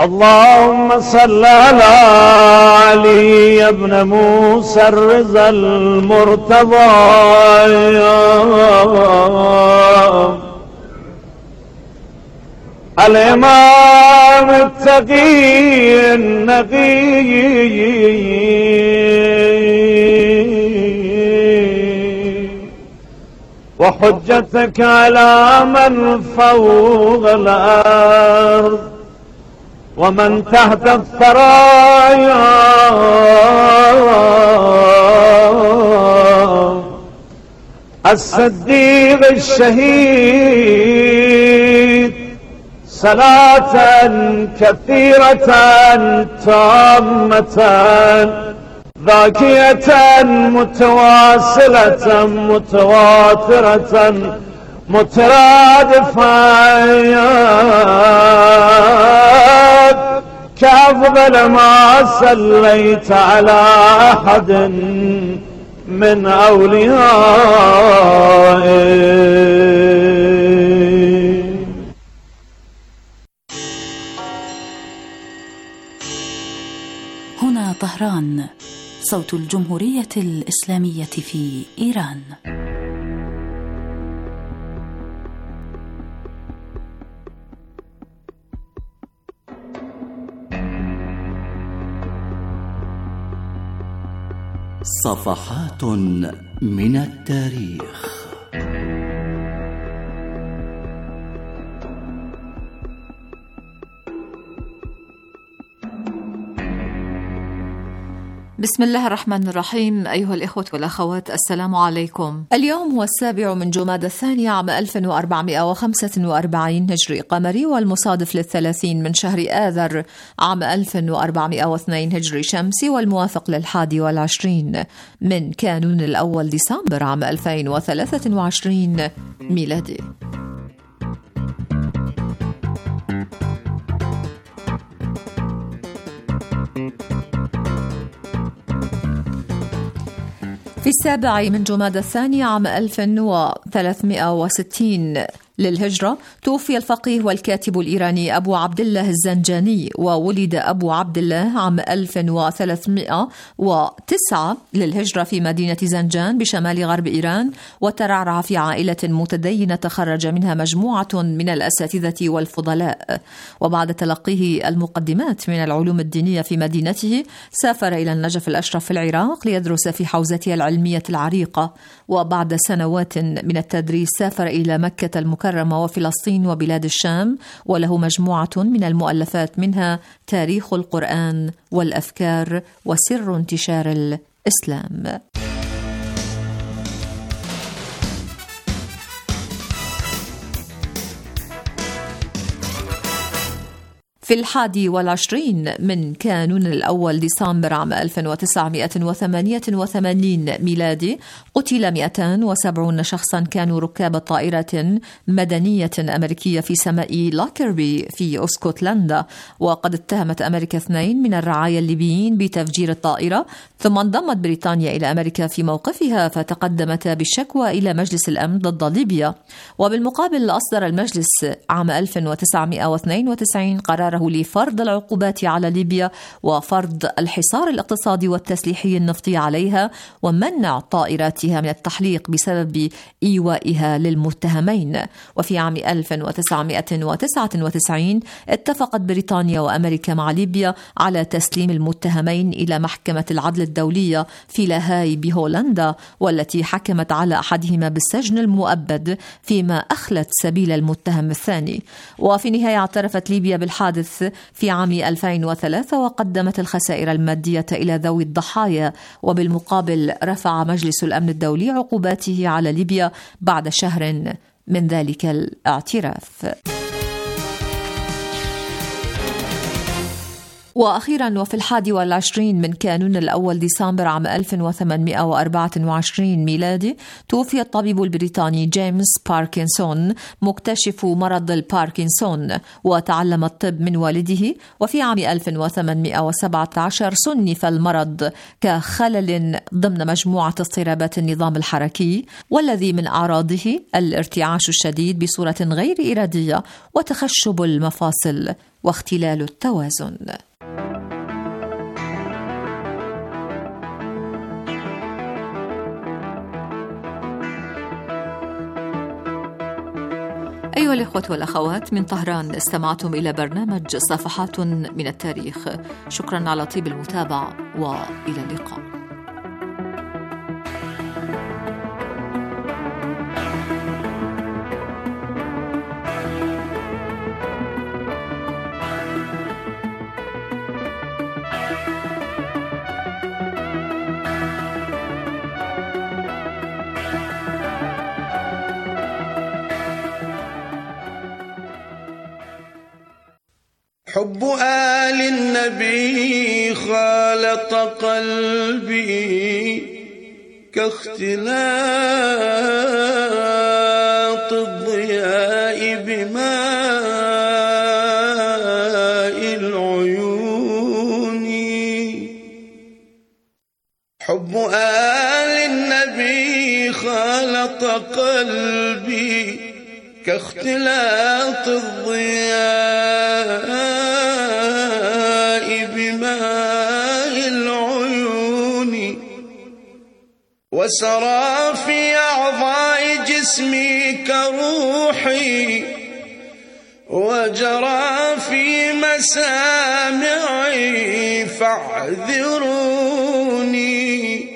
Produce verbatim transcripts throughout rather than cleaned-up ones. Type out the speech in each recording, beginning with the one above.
اللهم صل على علي بن موسى الرضا المرتضى الإمام التقي النقي وحجتك على من فوق الأرض ومن تحت الثرايا الصديق الشهيد صلاة كثيرة تامة ذاكية متواصلة متواترة مترادفة كأفضل ما صليت على أحد من أوليائه. هنا طهران، صوت الجمهورية الإسلامية في إيران. صفحات من التاريخ. بسم الله الرحمن الرحيم. أيها الإخوة والأخوات، السلام عليكم. اليوم هو السابع من جمادى الثاني عام ألف وأربعمائة وخمسة وأربعين هجري قمري، والمصادف للثلاثين من شهر آذر عام ألف وأربعمائة واثنين هجري شمسي، والموافق للحادي والعشرين من كانون الأول ديسمبر عام ألفين وثلاثة وعشرين ميلادي. في السابع من جمادى الثاني عام ألف وثلاثمائة وستين للهجرة توفي الفقيه والكاتب الإيراني أبو عبد الله الزنجاني، وولد أبو عبد الله عام ألف وثلاثمائة وتسعة للهجرة في مدينة زنجان بشمال غرب إيران، وترعرع في عائلة متدينة تخرج منها مجموعة من الأساتذة والفضلاء. وبعد تلقيه المقدمات من العلوم الدينية في مدينته سافر إلى النجف الأشرف في العراق ليدرس في حوزتها العلمية العريقة، وبعد سنوات من التدريس سافر إلى مكة المكرمة وفلسطين وبلاد الشام، وله مجموعة من المؤلفات منها تاريخ القرآن والأفكار وسر انتشار الإسلام. في الحادي والعشرين من كانون الأول ديسمبر عام ألف وتسعمائة وثمانية وثمانين ميلادي قتل مئتين وسبعين شخصا كانوا ركاب طائرة مدنية أمريكية في سماء لاكربي في اسكتلندا، وقد اتهمت أمريكا اثنين من الرعايا الليبيين بتفجير الطائرة، ثم انضمت بريطانيا إلى أمريكا في موقفها فتقدمتا بالشكوى إلى مجلس الأمن ضد ليبيا. وبالمقابل أصدر المجلس عام ألف وتسعمائة واثنين وتسعين قرار لفرض العقوبات على ليبيا وفرض الحصار الاقتصادي والتسليحي النفطي عليها ومنع طائراتها من التحليق بسبب إيوائها للمتهمين. وفي عام ألف وتسعمائة وتسعة وتسعين اتفقت بريطانيا وأمريكا مع ليبيا على تسليم المتهمين إلى محكمة العدل الدولية في لاهاي بهولندا، والتي حكمت على أحدهما بالسجن المؤبد فيما أخلت سبيل المتهم الثاني. وفي النهاية اعترفت ليبيا بالحادث في عام ألفين وثلاثة وقدمت الخسائر المادية إلى ذوي الضحايا، وبالمقابل رفع مجلس الأمن الدولي عقوباته على ليبيا بعد شهر من ذلك الاعتراف. وأخيرا وفي الحادي والعشرين من كانون الأول ديسمبر عام ألف وثمانمائة وأربعة وعشرين ميلادي توفي الطبيب البريطاني جيمس باركنسون مكتشف مرض الباركنسون، وتعلم الطب من والده. وفي عام ألف وثمانمائة وسبعة عشر صنف المرض كخلل ضمن مجموعة اضطرابات النظام الحركي، والذي من أعراضه الارتعاش الشديد بصورة غير إرادية وتخشب المفاصل. واختلال التوازن. أيها الإخوة والأخوات، من طهران استمعتم إلى برنامج صفحات من التاريخ. شكرا على طيب المتابعة وإلى اللقاء. حب آل النبي خالط قلبي كاختلاط الضياء بماء العيون. حب آل النبي خالط قلبي كاختلاط الضياء وسرى في أعضاء جسمي كروحي وجرى في مسامعي فاعذروني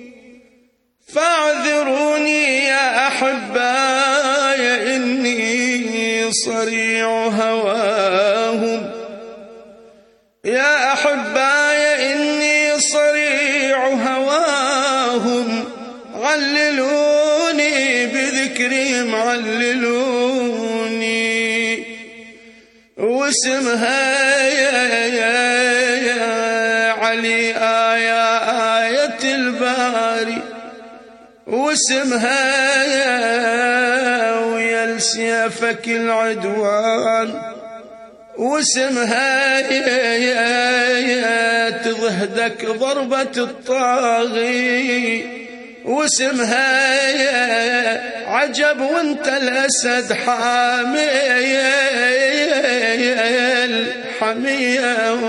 فاعذروني يا أحباي إني صريع هواهم. يا أحباي إني صريع هواهم، عللوني بذكرهم عللوني. واسمها يا علي آية آية الباري، واسمها ويا سيفك العدوان، واسمها يا تضهدك ضربة الطاغي، واسمها يا عجب وانت الأسد حامي الحمية.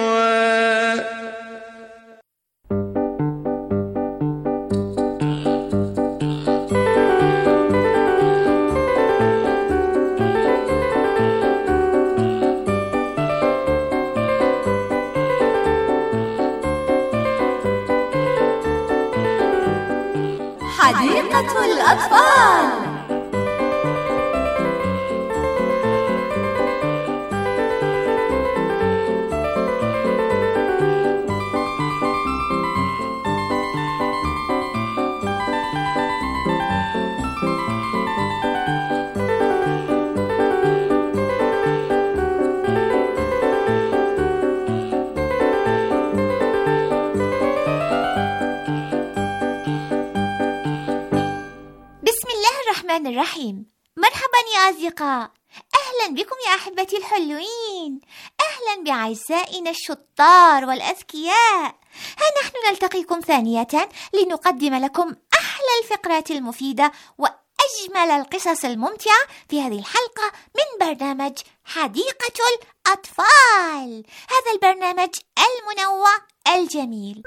حديقة الأطفال. الرحيم. مرحبا يا أصدقاء، أهلا بكم يا أحبتي الحلوين، أهلا بعزائنا الشطار والأذكياء. ها نحن نلتقيكم ثانية لنقدم لكم أحلى الفقرات المفيدة وأجمل القصص الممتعة في هذه الحلقة من برنامج حديقة الأطفال، هذا البرنامج المنوع الجميل.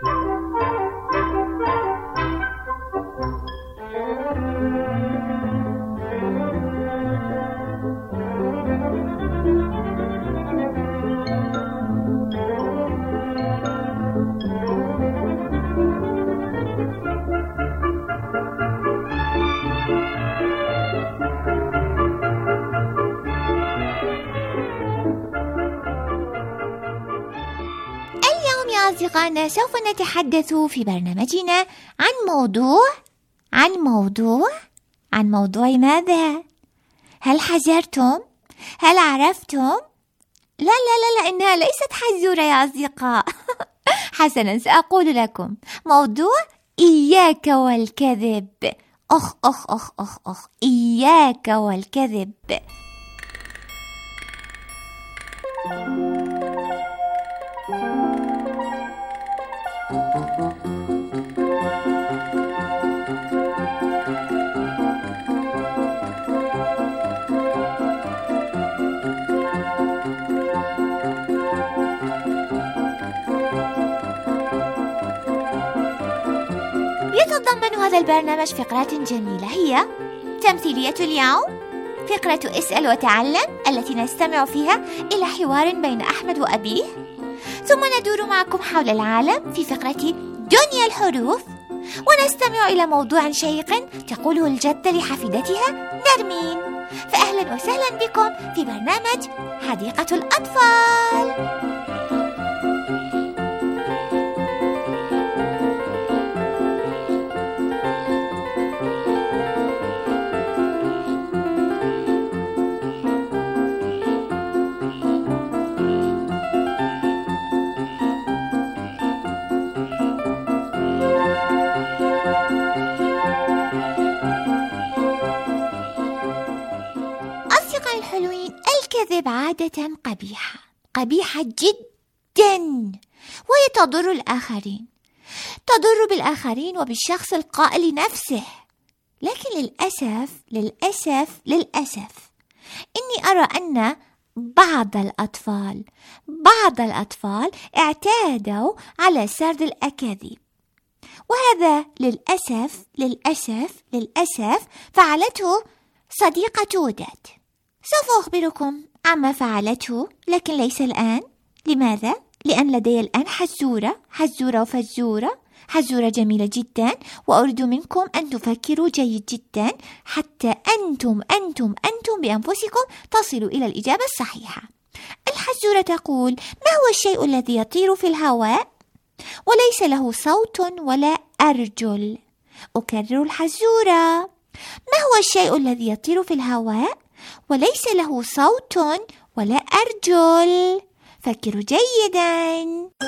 أصدقائنا سوف نتحدث في برنامجنا عن موضوع عن موضوع عن موضوع ماذا؟ هل حذرتم؟ هل عرفتم؟ لا لا لا لا إنها ليست حزورة يا أصدقاء. حسنا، سأقول لكم موضوع إياك والكذب. أخ أخ أخ أخ أخ إياك والكذب. يتضمن هذا البرنامج فقرات جميلة، هي تمثيلية اليوم، فقرة اسأل وتعلم التي نستمع فيها إلى حوار بين أحمد وأبيه، ثم ندور معكم حول العالم في فقرة دنيا الحروف، ونستمع إلى موضوع شيق تقوله الجدة لحفيدتها نرمين. فأهلا وسهلا بكم في برنامج حديقة الأطفال. الكذب عادة قبيحة قبيحة جدا، وهي تضر الآخرين، تضر بالآخرين وبالشخص القائل نفسه. لكن للأسف للأسف للأسف إني أرى أن بعض الأطفال بعض الأطفال اعتادوا على سرد الأكاذيب، وهذا للأسف للأسف للأسف فعلته صديقة وداد. سوف أخبركم عما فعلته، لكن ليس الآن. لماذا؟ لأن لدي الآن حزورة حزورة وفزورة حزورة جميلة جدا، وأريد منكم أن تفكروا جيد جدا حتى أنتم أنتم أنتم بأنفسكم تصلوا إلى الإجابة الصحيحة. الحزورة تقول: ما هو الشيء الذي يطير في الهواء وليس له صوت ولا أرجل؟ أكرر الحزورة: ما هو الشيء الذي يطير في الهواء وليس له صوت ولا أرجل؟ فكروا جيدا.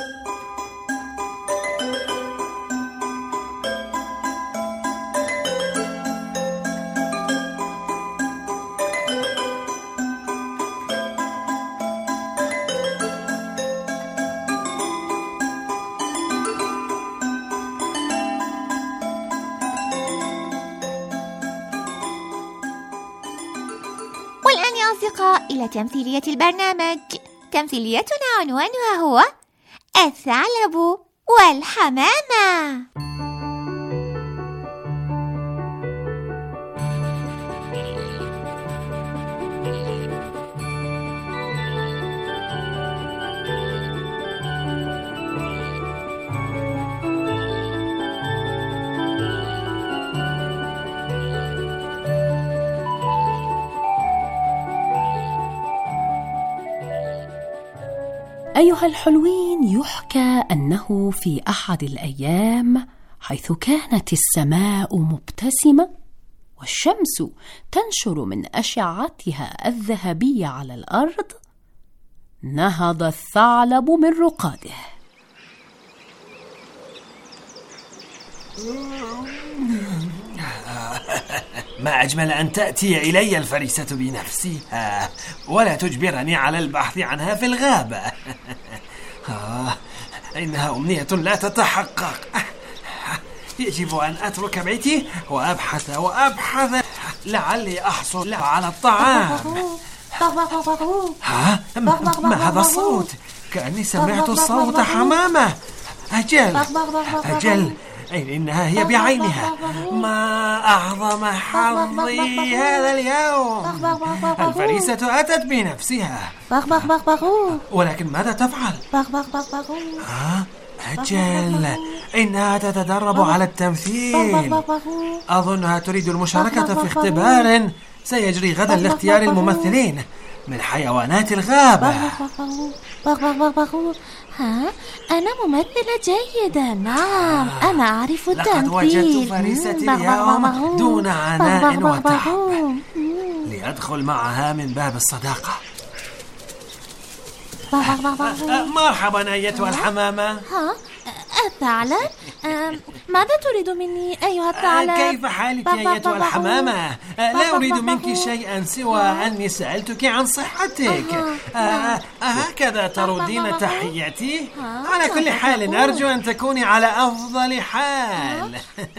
والآن يا أصدقاء إلى تمثيلية البرنامج. تمثيليتنا عنوانها هو الثعلب والحمامة. أيها الحلوين، يحكى أنه في أحد الأيام حيث كانت السماء مبتسمة والشمس تنشر من أشعتها الذهبية على الأرض، نهض الثعلب من رقاده. ما أجمل أن تأتي إلي الفريسة بنفسها ولا تجبرني على البحث عنها في الغابة. إنها أمنية لا تتحقق. يجب أن أترك بيتي وأبحث وأبحث لعلي أحصل على الطعام. ها؟ ما هذا الصوت؟ كأني سمعت صوت حمامة. أجل أجل إنها هي بعينها. ما أعظم حظي هذا اليوم. الفريسة أتت بنفسها، ولكن ماذا تفعل؟ ها؟ أجل إنها تتدرب على التمثيل. أظنها تريد المشاركة في اختبار سيجري غدا لاختيار الممثلين من حيوانات الغابة. ها، أنا ممثلة جيدة. نعم، آه. أنا أعرف التمثيل. لقد وجدت فريستي اليوم دون عناء وتعب لأدخل معها من باب الصداقة. مرحبا أيتها الحمامة. ها، الثعلب؟ ماذا تريد مني أيها الثعلب؟ كيف حالك أيتها الحمامة؟ لا أريد منك شيئا سوى أني سألتك عن صحتك. هكذا تردين تحياتي؟ على كل حال أرجو أن تكوني على أفضل حال.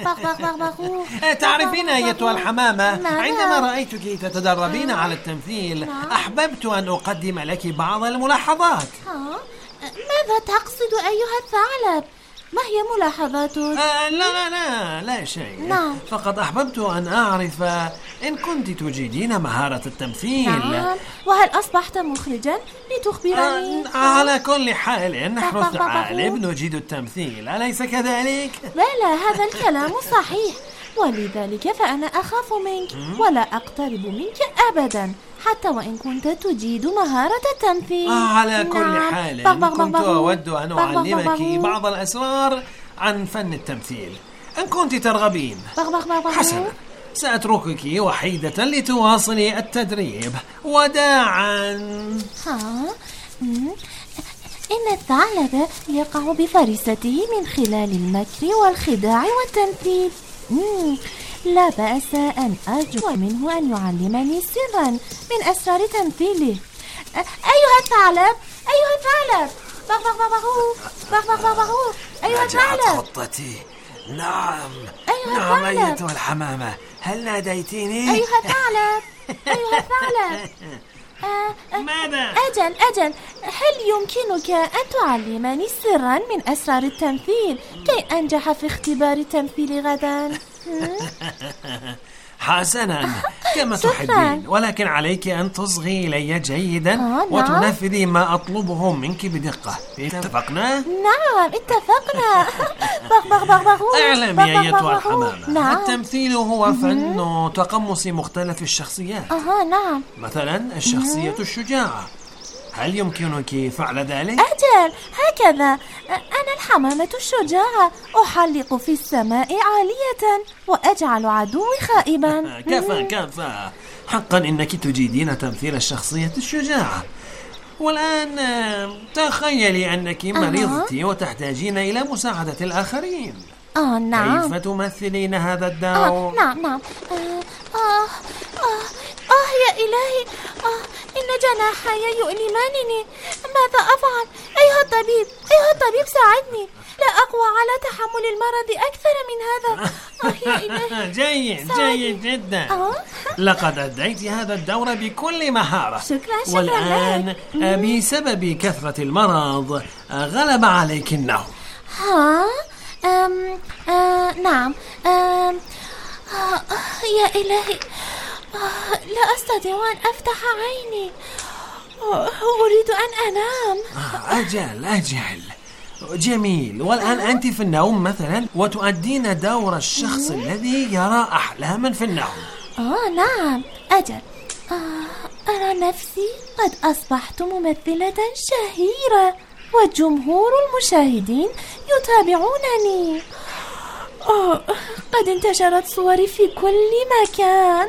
تعرفين أيتها الحمامة، عندما رأيتك تتدربين على التمثيل أحببت أن أقدم لك بعض الملاحظات. ماذا تقصد أيها الثعلب؟ ما هي ملاحظاتك؟ آه لا لا لا لا شيء. نعم. فقط أحببت أن أعرف إن كنت تجيدين مهارة التمثيل. نعم. وهل أصبحت مخرجا لتخبرني؟ آه على كل حال نحن الثعالب نجيد التمثيل، أليس كذلك؟ بلى، هذا الكلام صحيح، ولذلك فأنا أخاف منك ولا أقترب منك أبدا حتى وإن كنت تجيد مهارة التمثيل. آه على كل نعم. حال بغ بغ كنت بغ أود أن بغ بغ أعلمك بغ. بعض الأسرار عن فن التمثيل إن كنت ترغبين. بغ بغ بغ بغ. حسنا، سأتركك وحيدة لتواصلي التدريب. وداعا. ها؟ مم. إن الثعلب يقع بفريسته من خلال المكر والخداع والتمثيل. مم. لا بأس أن أرجو منه أن يعلمني سرا من أسرار تمثيله. أيها الثعلب، أيها الثعلب، بغ بغ بغ بغ بغ بغ. أيها نجحت الثعلب. خطتي. نعم. أيها نعم الثعلب. أيتها الحمامة، هل ناديتيني؟ أيها الثعلب، أيها الثعلب. آه، ماذا؟ أجل أجل، هل يمكنك أن تعلمني سرا من أسرار التمثيل كي أنجح في اختبار التمثيل غدا؟ حسنا، كما شكراً. تحبين، ولكن عليك أن تصغي إلي جيدا آه، نعم. وتنفذي ما أطلبه منك بدقة. اتفقنا؟ نعم اتفقنا. بغ بغ بغ بغ. اعلمي بغ بغ أيتها بغ بغ. الحمامة، نعم. التمثيل هو فن تقمص مختلف الشخصيات. أها نعم. مثلا الشخصية الشجاعة، هل يمكنك فعل ذلك؟ أجل، هكذا. أنا الحمامة الشجاعة، أحلق في السماء عالية وأجعل عدوي خائبا. كفى كفى، حقا إنك تجيدين تمثيل الشخصية الشجاعة. والآن آه، تخيلي أنك مريضت وتحتاجين إلى مساعدة الآخرين. آه نعم. كيف تمثلين هذا آه الدور؟ نعم نعم. آه آه آه, آه يا إلهي، آه إن جناحي يؤلمانني، ماذا أفعل؟ أيها الطبيب، أيها الطبيب ساعدني، لا أقوى على تحمل المرض أكثر من هذا. آه يا إلهي. جيد ساعدني. جيد جدا. آه. لقد أديت هذا الدور بكل مهارة. شكرا شكرا والآن لك. آه، بسبب كثرة المرض آه، غلب عليك النوم. ها؟ أم آه نعم. أم آه يا إلهي، آه لا أستطيع أن أفتح عيني، آه أريد أن أنام. آه، أجل أجل، جميل. والآن أنت في النوم مثلا وتؤدين دور الشخص الذي يرى أحلاما في النوم. آه نعم أجل. آه أرى نفسي قد أصبحت ممثلة شهيرة وجمهور المشاهدين يتابعونني. آه قد انتشرت صوري في كل مكان.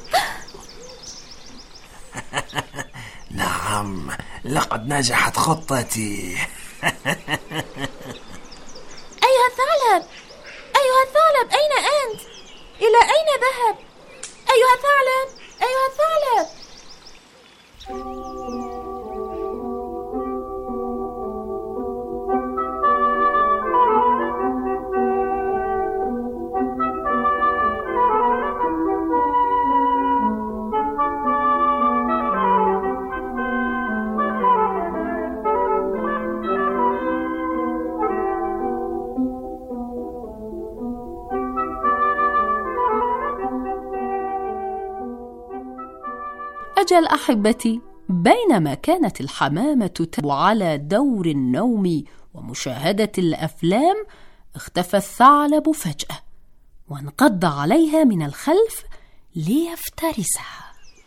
نعم، لقد نجحت خطتي. أيها الثعلب، أيها الثعلب، أين أنت؟ إلى أين ذهب؟ أيها الثعلب، أيها الثعلب. أجل أحبتي، بينما كانت الحمامة تتابع على دور النوم ومشاهدة الأفلام، اختفى الثعلب فجأة وانقض عليها من الخلف ليفترسها.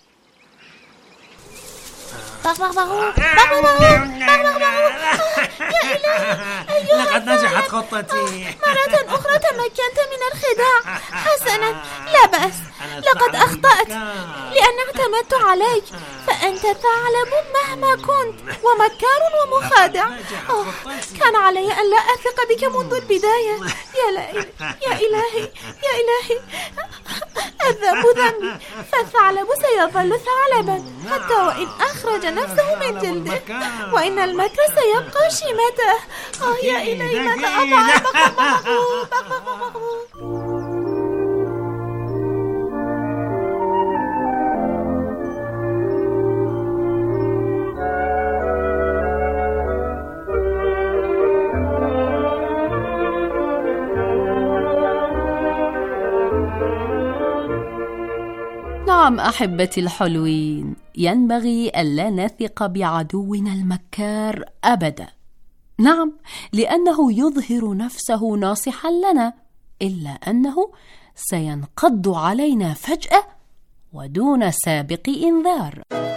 بغ بغ بغ بغ بغ بغ بغ. يا إلهي، لقد نجحت خطتي. مرة أخرى تمكنت من الخداع. حسنا، لا بأس، لقد أخطأت لأن اعتمدت عليك، فأنت ثعلب مهما كنت ومكار ومخادع. أوه، كان علي أن لا أثق بك منذ البداية. يا لا يا إلهي، يا إلهي، الذنب ذنبي، فالثعلب سيظل ثعلبا حتى وإن أخرج نفسه من جلده، وإن المكر سيبقى شيمته. آه يا إلهي، ماذا أفعل؟ نعم أحبتي الحلوين، ينبغي ألا نثق بعدونا المكار أبدا. نعم، لأنه يظهر نفسه ناصحا لنا، إلا أنه سينقض علينا فجأة ودون سابق إنذار.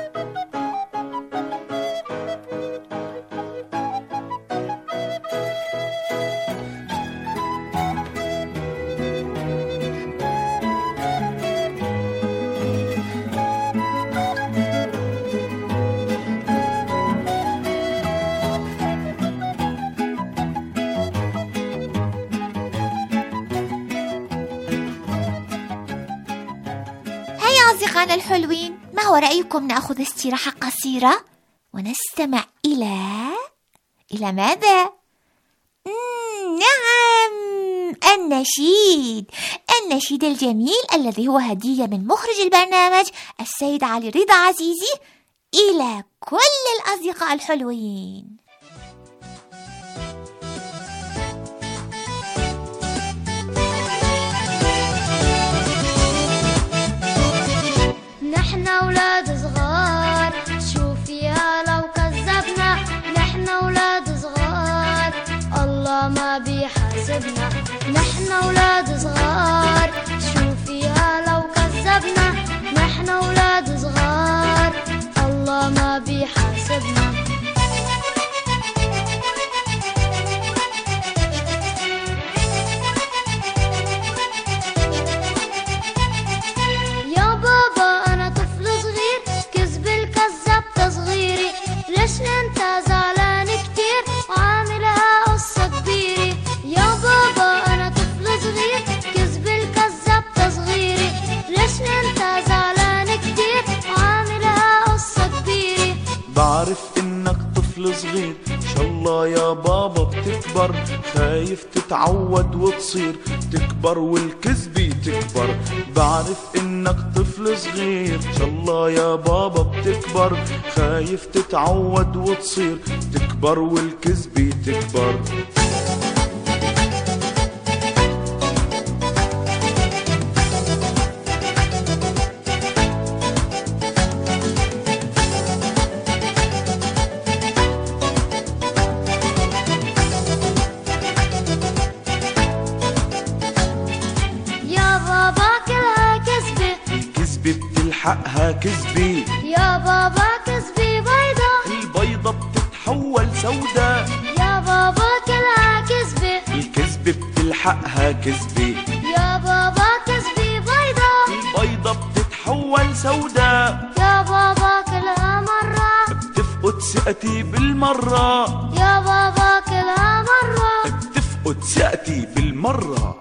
أصدقائنا الحلوين، ما هو رأيكم نأخذ استراحة قصيرة ونستمع إلى إلى ماذا؟ مم... نعم، النشيد النشيد الجميل الذي هو هدية من مخرج البرنامج السيد علي رضا عزيزي إلى كل الأصدقاء الحلوين. نحن أولاد صغار، شوفيها لو كذبنا، نحن أولاد صغار الله ما بيحاسبنا. نحن أولاد صغار، شوفيها لو كذبنا، نحن أولاد صغار الله ما بيحاسبنا. ليش انت زعلان كتير وعاملها قصة كبيرة؟ يا بابا انا طفل صغير، كذب الكذاب تصغيري. ليش انت زعلان كتير وعاملها قصة كبيرة؟ بعرف انك طفل صغير، ان شاء الله يا بابا بتكبر، خايف تتعود وتصير تكبر والكذبة تكبر. بعرف انك طفل صغير، ان شاء الله يا بابا بتكبر، خايف تتعود وتصير تكبر والكذبة تكبر. بتلحقها كذبة يا بابا، كذبة بيضة، البيضة بتتحول سودا. يا بابا كلها كذبة، الكذبة بتلحقها كذبة. يا بابا كذبة بيضة، البيضة بتتحول سودا. يا بابا كلها مرة بتفقد ثقتي بالمرة. يا بابا كلها مرة بتفقد ثقتي بالمرة.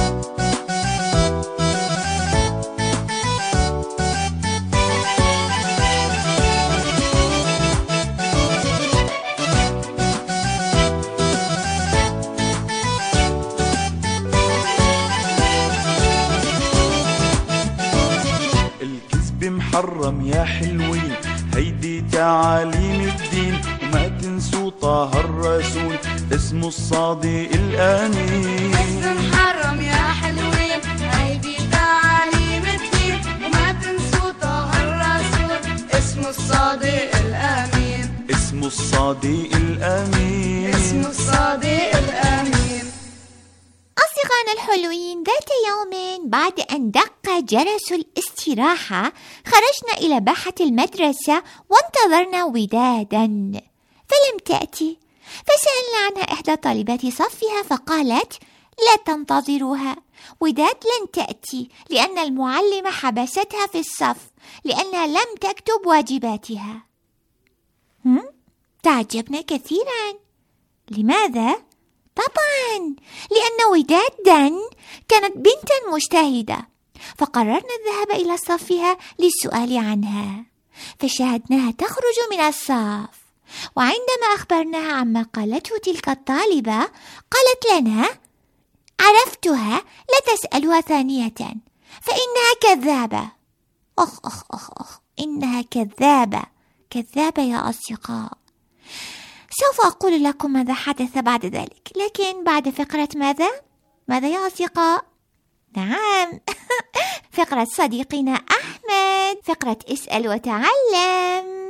محرم يا حلوين، هيدي تعاليم الدين، وما تنسوا طه الرسول اسمه الصادق الأمين. اسم محرم يا حلوين، هيدي تعاليم الدين، وما تنسوا طه الرسول اسمه الصادق الأمين. اسمه الصادق الأمين. اسمه الصادق الأمين. أصدقائنا الحلوين، ذات يوم بعد أن دق جرس الاستراحة خرجنا إلى باحة المدرسة وانتظرنا ودادا فلم تأتي، فسألنا عنها إحدى طالبات صفها فقالت لا تنتظروها، وداد لن تأتي لأن المعلمة حبستها في الصف لأنها لم تكتب واجباتها. هم؟ تعجبنا كثيرا. لماذا؟ طبعا لأن ودادا كانت بنتا مجتهدة، فقررنا الذهاب إلى صفها للسؤال عنها، فشاهدناها تخرج من الصف، وعندما أخبرناها عما قالته تلك الطالبة قالت لنا عرفتها، لا تسألها ثانية فإنها كذابة. أخ أخ أخ أخ إنها كذابة كذابة يا أصدقاء. سوف أقول لكم ماذا حدث بعد ذلك، لكن بعد فقرة ماذا؟ ماذا يا أصدقاء؟ نعم فقرة صديقنا أحمد. وداد، فقرة اسأل وتعلم.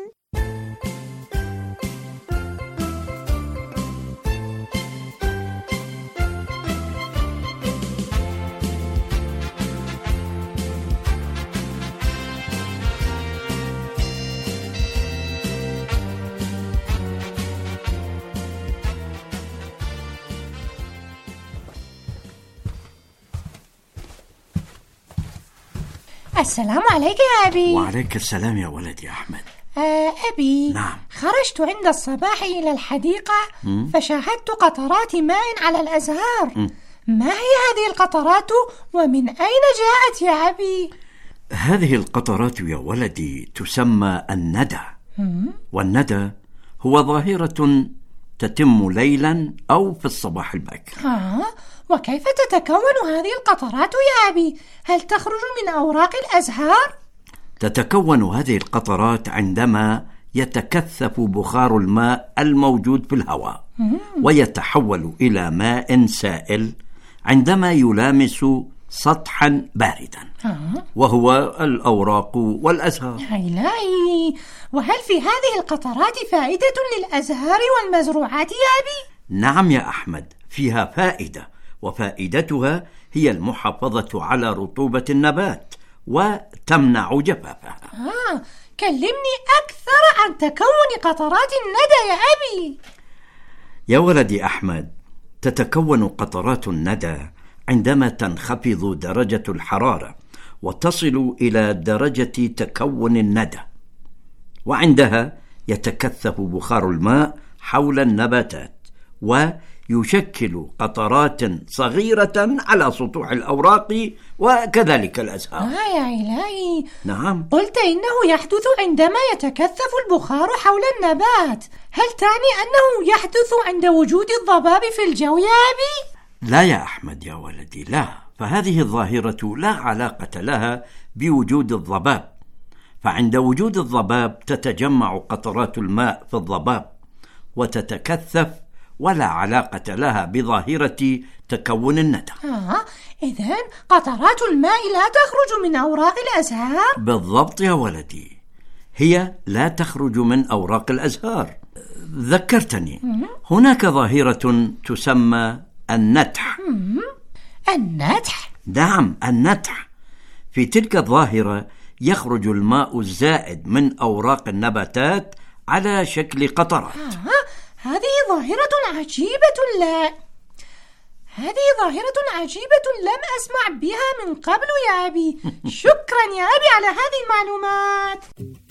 السلام عليك يا أبي. وعليك السلام يا ولدي أحمد. آه أبي، نعم. خرجت عند الصباح إلى الحديقة م? فشاهدت قطرات ماء على الأزهار. م? ما هي هذه القطرات ومن أين جاءت يا أبي؟ هذه القطرات يا ولدي تسمى الندى. م? والندى هو ظاهرة تتم ليلا أو في الصباح الباكر. آه، وكيف تتكون هذه القطرات يا أبي؟ هل تخرج من أوراق الأزهار؟ تتكون هذه القطرات عندما يتكثف بخار الماء الموجود في الهواء مم. ويتحول إلى ماء سائل عندما يلامس سطحا باردا، آه. وهو الأوراق والأزهار. إلهي، وهل في هذه القطرات فائدة للأزهار والمزروعات يا أبي؟ نعم يا أحمد، فيها فائدة، وفائدتها هي المحافظة على رطوبة النبات وتمنع جفافها. آه، كلمني أكثر عن تكون قطرات الندى يا أبي. يا ولدي أحمد، تتكون قطرات الندى عندما تنخفض درجة الحرارة وتصل إلى درجة تكون الندى، وعندها يتكثف بخار الماء حول النباتات ويشكل قطرات صغيرة على سطوح الأوراق وكذلك الأزهار. آه يا إلهي. نعم. قلت إنه يحدث عندما يتكثف البخار حول النبات، هل تعني أنه يحدث عند وجود الضباب في الجو يا أبي؟ لا يا أحمد يا ولدي، لا، فهذه الظاهرة لا علاقة لها بوجود الضباب، فعند وجود الضباب تتجمع قطرات الماء في الضباب وتتكثف، ولا علاقة لها بظاهرة تكون الندى. آه، إذن قطرات الماء لا تخرج من أوراق الأزهار؟ بالضبط يا ولدي، هي لا تخرج من أوراق الأزهار. ذكرتني، هناك ظاهرة تسمى النتح. النتح؟ نعم، النتح. في تلك الظاهرة يخرج الماء الزائد من أوراق النباتات على شكل قطرات. آه، هذه ظاهرة عجيبة. لا، هذه ظاهرة عجيبة لم أسمع بها من قبل يا أبي. شكرا يا أبي على هذه المعلومات.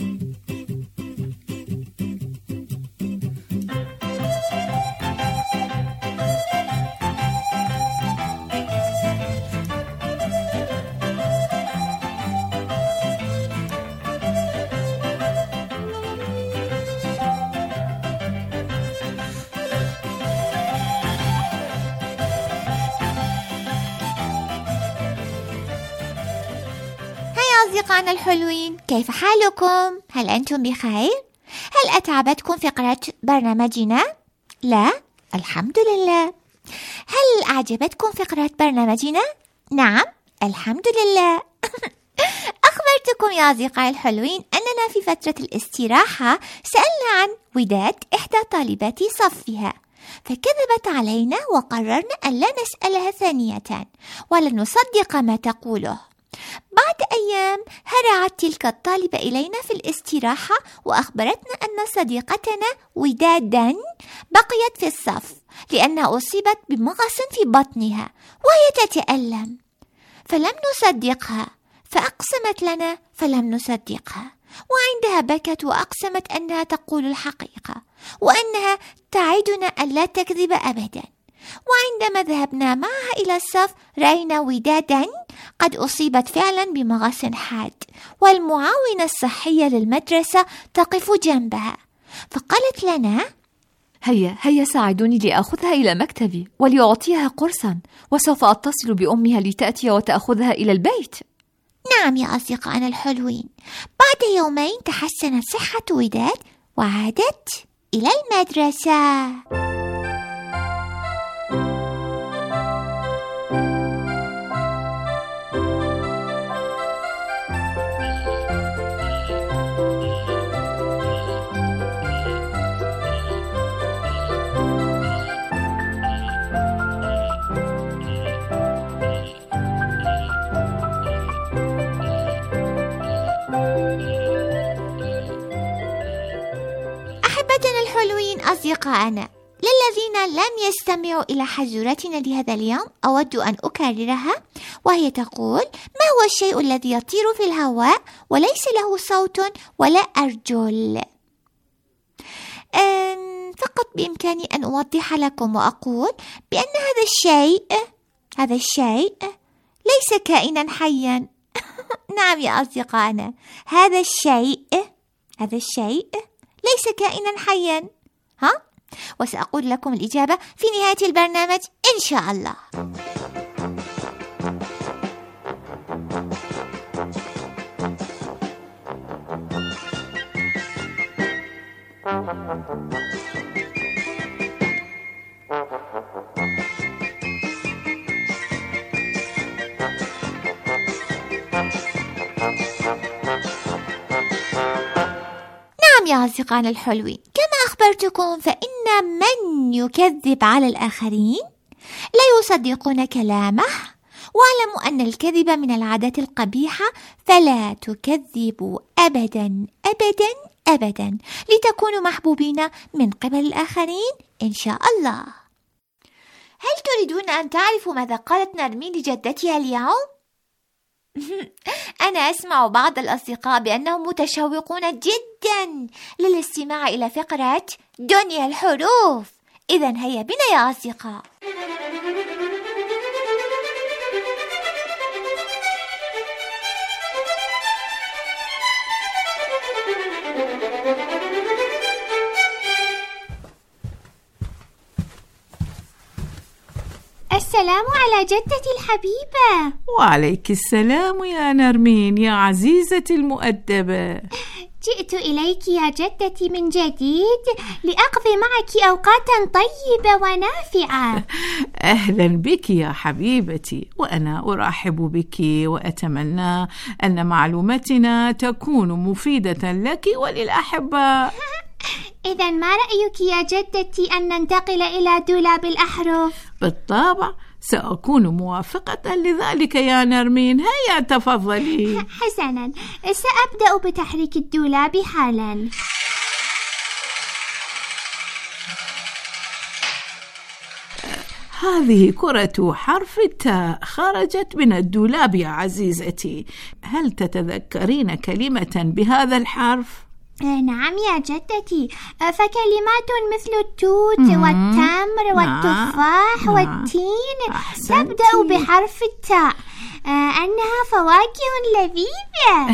أصدقائنا الحلوين، كيف حالكم؟ هل أنتم بخير؟ هل أتعبتكم فقرة برنامجنا؟ لا؟ الحمد لله. هل أعجبتكم فقرة برنامجنا؟ نعم؟ الحمد لله. أخبرتكم يا أصدقائي الحلوين أننا في فترة الاستراحة سألنا عن وداد إحدى طالبات صفها، فكذبت علينا وقررنا أن لا نسألها ثانية ولن نصدق ما تقوله. بعد أيام هرعت تلك الطالبة إلينا في الاستراحة وأخبرتنا أن صديقتنا ودادا بقيت في الصف لأنها أصيبت بمغص في بطنها وهي تتألم، فلم نصدقها، فأقسمت لنا فلم نصدقها، وعندها بكت وأقسمت أنها تقول الحقيقة وأنها تعدنا أن لا تكذب أبدا. وعندما ذهبنا معها إلى الصف رأينا ودادا قد أصيبت فعلا بمغص حاد، والمعاونة الصحية للمدرسة تقف جنبها، فقالت لنا: هيا هيا ساعدوني لأخذها إلى مكتبي وليعطيها قرصا، وسوف أتصل بأمها لتأتي وتأخذها إلى البيت. نعم يا أصدقائنا الحلوين، بعد يومين تحسنت صحة وداد وعادت إلى المدرسة. أصدقائنا، للذين لم يستمعوا إلى حزورتنا لهذا اليوم أود أن أكررها، وهي تقول: ما هو الشيء الذي يطير في الهواء وليس له صوت ولا أرجل؟ فقط بإمكاني أن أوضح لكم وأقول بأن هذا الشيء هذا الشيء ليس كائنا حيا. نعم يا أصدقائنا، هذا الشيء هذا الشيء ليس كائنا حيا. ها؟ وسأقول لكم الإجابة في نهاية البرنامج إن شاء الله. نعم يا أصدقائنا الحلوين، كما أخبرتكم فإن من يكذب على الآخرين لا يصدقون كلامه، واعلموا أن الكذب من العادات القبيحة، فلا تكذبوا أبدا أبدا أبدا لتكونوا محبوبين من قبل الآخرين إن شاء الله. هل تريدون أن تعرفوا ماذا قالت نرمين لجدتها اليوم؟ أنا أسمع بعض الأصدقاء بأنهم متشوقون جدا للاستماع إلى فقرة دنيا الحروف. إذن هيا بنا يا أصدقاء. السلام على جدتي الحبيبة. وعليك السلام يا نرمين يا عزيزتي المؤدبة. جئت إليك يا جدتي من جديد لأقضي معك أوقاتا طيبة ونافعة. أهلا بك يا حبيبتي، وأنا أرحب بك وأتمنى أن معلوماتنا تكون مفيدة لك وللأحباء. إذن ما رأيك يا جدتي أن ننتقل إلى دولاب الأحرف؟ بالطبع سأكون موافقة لذلك يا نرمين، هيا تفضلي. حسنا، سأبدأ بتحريك الدولاب حالا. هذه كرة حرف التاء خرجت من الدولاب يا عزيزتي. هل تتذكرين كلمة بهذا الحرف؟ نعم يا جدتي، فكلمات مثل التوت والتمر والتفاح والتين تبدأ بحرف التاء، أنها فواكه لذيذة.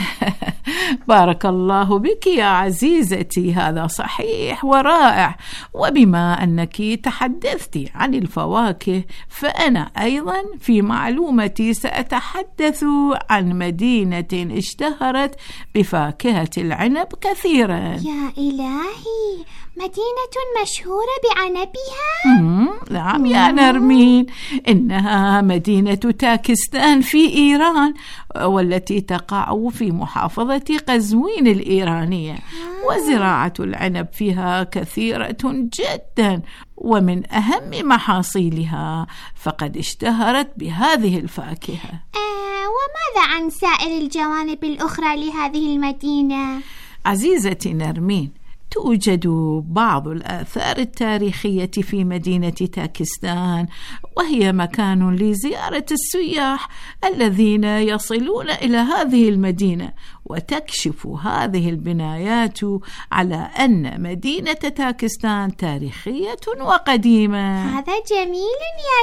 بارك الله بك يا عزيزتي، هذا صحيح ورائع. وبما أنك تحدثت عن الفواكه، فأنا أيضا في معلومتي سأتحدث عن مدينة اشتهرت بفاكهة العنب كثيرا. يا إلهي، مدينة مشهورة بعنبها؟ نعم يا نرمين، إنها مدينة تاكستان في إيران، والتي تقع في محافظة قزوين الإيرانية. وزراعة العنب فيها كثيرة جدا، ومن أهم محاصيلها فقد اشتهرت بهذه الفاكهة. آه، وماذا عن سائر الجوانب الأخرى لهذه المدينة؟ عزيزتي نرمين، توجد بعض الآثار التاريخية في مدينة تاكستان، وهي مكان لزيارة السياح الذين يصلون إلى هذه المدينة، وتكشف هذه البنايات على أن مدينة تاكستان تاريخية وقديمة. هذا جميل يا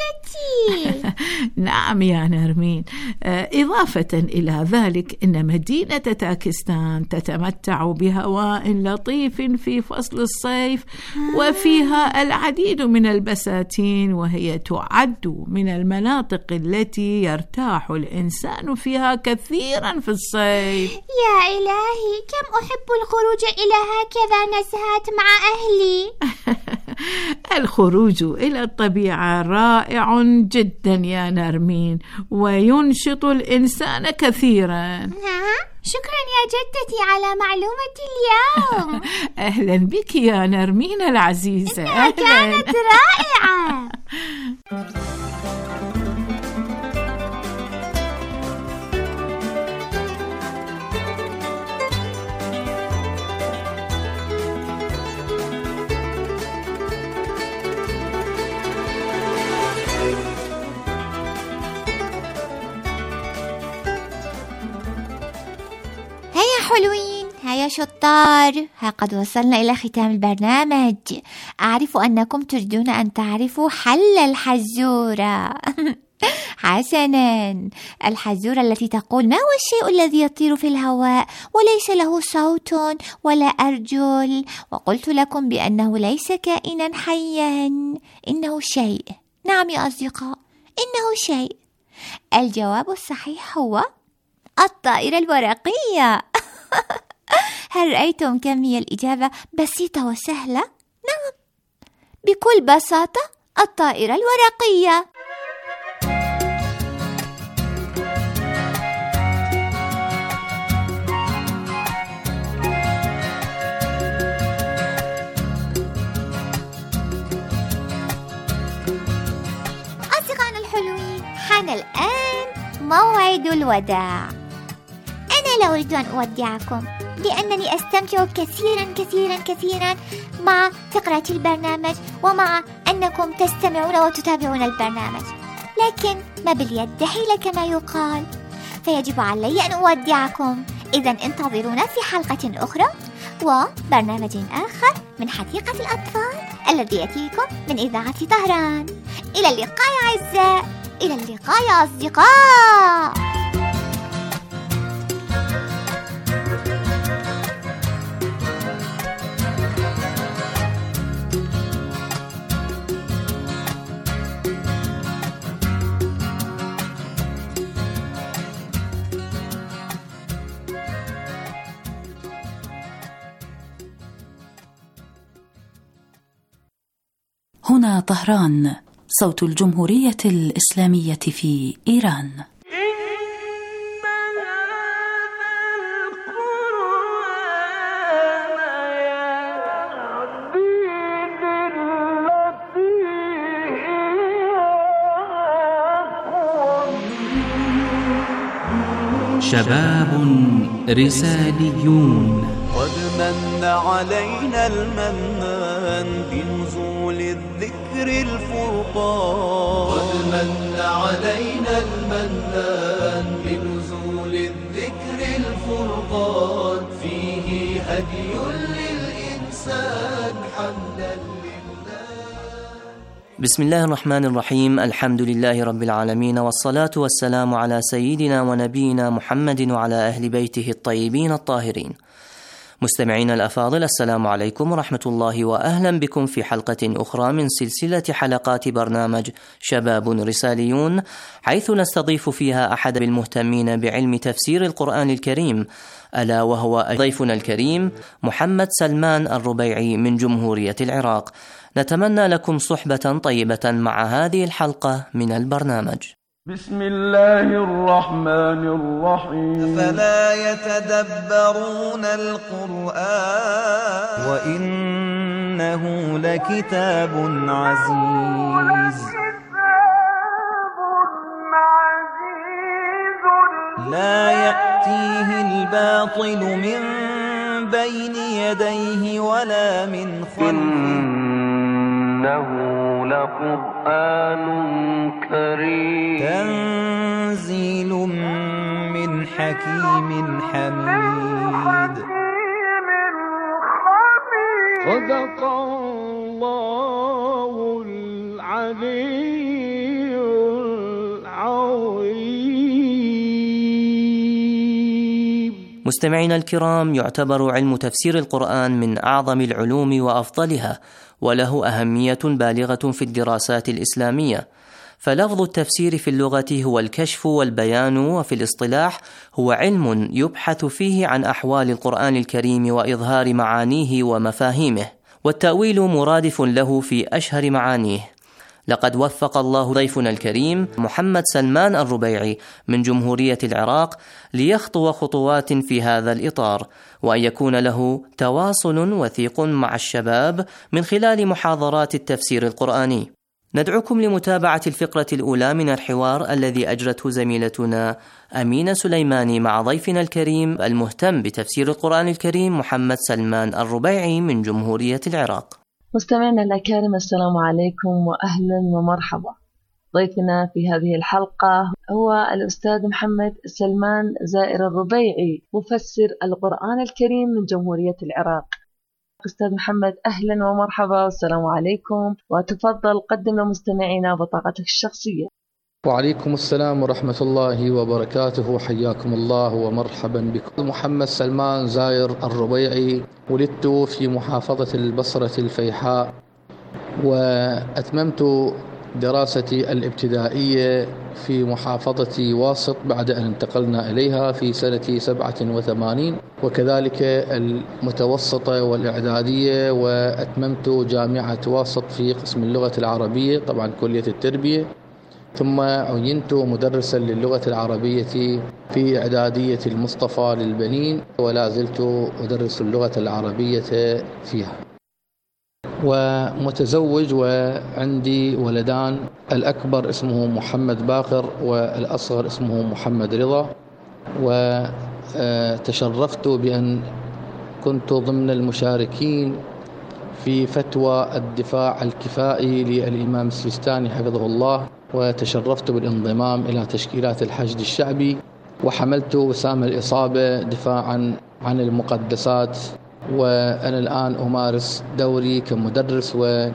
جدتي. نعم يا نرمين، إضافة إلى ذلك إن مدينة تاكستان تتمتع بهواء لطيف في فصل الصيف، وفيها العديد من البساتين، وهي تعد من المناطق التي يرتاح الإنسان فيها كثيرا في الصيف. يا إلهي، كم أحب الخروج إلى هكذا نزهات مع أهلي. الخروج إلى الطبيعة رائع جدا يا نرمين، وينشط الإنسان كثيرا. شكرا يا جدتي على معلومة اليوم. أهلا بك يا نرمين العزيزة. إنها كانت رائعة. الحلوين، هيا شطار، ها قد وصلنا إلى ختام البرنامج. أعرف أنكم تريدون أن تعرفوا حل الحزورة. حسناً، الحزورة التي تقول: ما هو الشيء الذي يطير في الهواء وليس له صوت ولا أرجل؟ وقلت لكم بأنه ليس كائناً حياً، إنه شيء. نعم يا أصدقاء، إنه شيء. الجواب الصحيح هو الطائرة الورقية. هل رأيتم كم هي الإجابة بسيطة وسهلة؟ نعم، بكل بساطة الطائرة الورقية. أصدقائنا الحلوين، حان الآن موعد الوداع. أنا لا أريد أن أودعكم لأنني أستمتع كثيرا كثيرا كثيرا مع فقرة البرنامج ومع أنكم تستمعون وتتابعون البرنامج، لكن ما باليد حيلة كما يقال، فيجب علي أن أودعكم. إذن انتظرونا في حلقة أخرى وبرنامج آخر من حديقة الأطفال الذي يأتيكم من إذاعة طهران. إلى اللقاء يا أعزاء، إلى اللقاء يا أصدقاء. هنا طهران، صوت الجمهورية الإسلامية في إيران. شباب رساليون. قد من علينا المنان بنزول الذكر الفرقان. قد من علينا المنان بنزول الذكر الفرقان. فيه هدي للإنسان حمدا لله. بسم الله الرحمن الرحيم. الحمد لله رب العالمين، والصلاة والسلام على سيدنا ونبينا محمد وعلى أهل بيته الطيبين الطاهرين. مستمعين الأفاضل، السلام عليكم ورحمة الله، وأهلا بكم في حلقة أخرى من سلسلة حلقات برنامج شباب رساليون، حيث نستضيف فيها أحد المهتمين بعلم تفسير القرآن الكريم، ألا وهو ضيفنا الكريم محمد سلمان الربيعي من جمهورية العراق. نتمنى لكم صحبة طيبة مع هذه الحلقة من البرنامج. بسم الله الرحمن الرحيم. فلا يتدبرون القرآن وإنه لكتاب عزيز لا يأتيه الباطل من بين يديه ولا من خلفه إنه لقرآن كريم تنزيل من حكيم حميد. صدق الله العلي العظيم. مستمعينا الكرام، يعتبر علم تفسير القرآن من أعظم العلوم وأفضلها، وله أهمية بالغة في الدراسات الإسلامية. فلفظ التفسير في اللغة هو الكشف والبيان، وفي الاصطلاح هو علم يبحث فيه عن أحوال القرآن الكريم وإظهار معانيه ومفاهيمه، والتأويل مرادف له في أشهر معانيه. لقد وفق الله ضيفنا الكريم محمد سلمان الربيعي من جمهورية العراق ليخطو خطوات في هذا الإطار، وأن يكون له تواصل وثيق مع الشباب من خلال محاضرات التفسير القرآني. ندعوكم لمتابعة الفقرة الأولى من الحوار الذي أجرته زميلتنا أمينة سليماني مع ضيفنا الكريم المهتم بتفسير القرآن الكريم محمد سلمان الربيعي من جمهورية العراق. مستمعينا الأكارم، السلام عليكم وأهلا ومرحبا. ضيفنا في هذه الحلقة هو الأستاذ محمد سلمان زائر الربيعي، مفسر القرآن الكريم من جمهورية العراق. أستاذ محمد أهلا ومرحبا، والسلام عليكم، وتفضل قدم لمستمعينا بطاقتك الشخصية. وعليكم السلام ورحمة الله وبركاته، حياكم الله ومرحبا بكم. محمد سلمان زائر الربيعي، ولدت في محافظة البصرة الفيحاء، وأتممت دراستي الابتدائية في محافظة واسط بعد أن انتقلنا إليها في سنة سبعة وثمانين، وكذلك المتوسطة والإعدادية، وأتممت جامعة واسط في قسم اللغة العربية، طبعا كلية التربية، ثم عينت مدرسا للغة العربية في إعدادية المصطفى للبنين، ولا زلت أدرس اللغة العربية فيها. ومتزوج وعندي ولدان، الأكبر اسمه محمد باقر والأصغر اسمه محمد رضا. وتشرفت بأن كنت ضمن المشاركين في فتوى الدفاع الكفائي للإمام السيستاني حفظه الله، وتشرفت بالانضمام إلى تشكيلات الحشد الشعبي، وحملت وسام الإصابة دفاعا عن المقدسات. وأنا الآن أمارس دوري كمدرس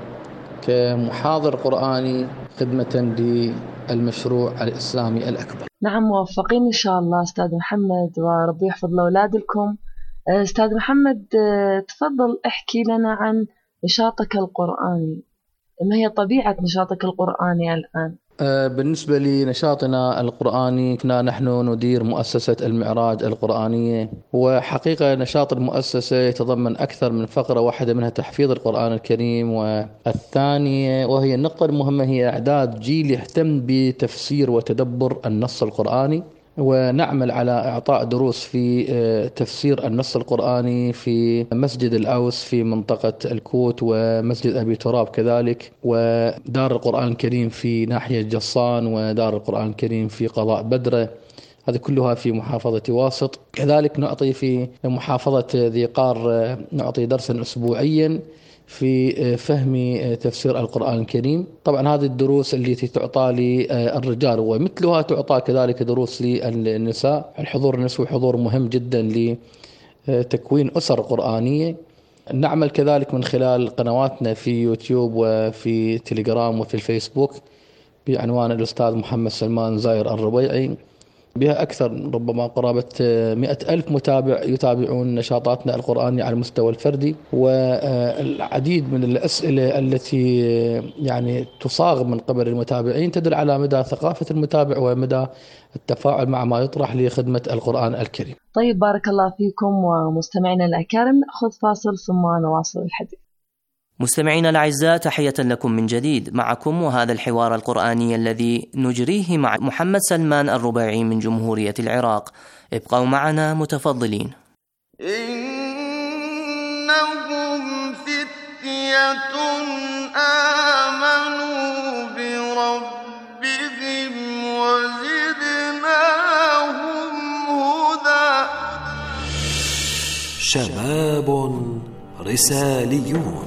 وكمحاضر قرآني خدمة للمشروع الإسلامي الأكبر. نعم، موفقين إن شاء الله أستاذ محمد، وربي يحفظ لأولادكم. أستاذ محمد، تفضل احكي لنا عن نشاطك القرآني، ما هي طبيعة نشاطك القرآني الآن؟ بالنسبة لنشاطنا القرآني، كنا نحن ندير مؤسسة المعراج القرآنية، وحقيقة نشاط المؤسسة يتضمن أكثر من فقرة، واحدة منها تحفيظ القرآن الكريم، والثانية وهي النقطة المهمة هي إعداد جيل يهتم بتفسير وتدبر النص القرآني، ونعمل على إعطاء دروس في تفسير النص القرآني في مسجد الأوس في منطقة الكوت، ومسجد أبي تراب كذلك، ودار القرآن الكريم في ناحية جصان، ودار القرآن الكريم في قضاء بدرة، هذه كلها في محافظة واسط. كذلك نعطي في محافظة ذي قار نعطي درسا أسبوعيا في فهم تفسير القرآن الكريم. طبعا هذه الدروس التي تعطى للرجال، ومثلها تعطى كذلك دروس للنساء. الحضور النسوي حضور مهم جدا لتكوين أسر قرآنية. نعمل كذلك من خلال قنواتنا في يوتيوب وفي تليجرام وفي الفيسبوك بعنوان الأستاذ محمد سلمان زائر الربيعي، بها أكثر ربما قرابة مئة ألف متابع يتابعون نشاطاتنا القرآنية على المستوى الفردي، والعديد من الأسئلة التي يعني تصاغ من قبل المتابعين تدل على مدى ثقافة المتابع ومدى التفاعل مع ما يطرح لخدمة القرآن الكريم. طيب، بارك الله فيكم ومستمعينا الأكارم، نأخذ فاصل ثم نواصل الحديث. مستمعينا الأعزاء، تحية لكم من جديد، معكم وهذا الحوار القرآني الذي نجريه مع محمد سلمان الربيعي من جمهورية العراق. ابقوا معنا متفضلين. إنهم فتية آمنوا بربهم وزدناهم هدى. شباب رساليون.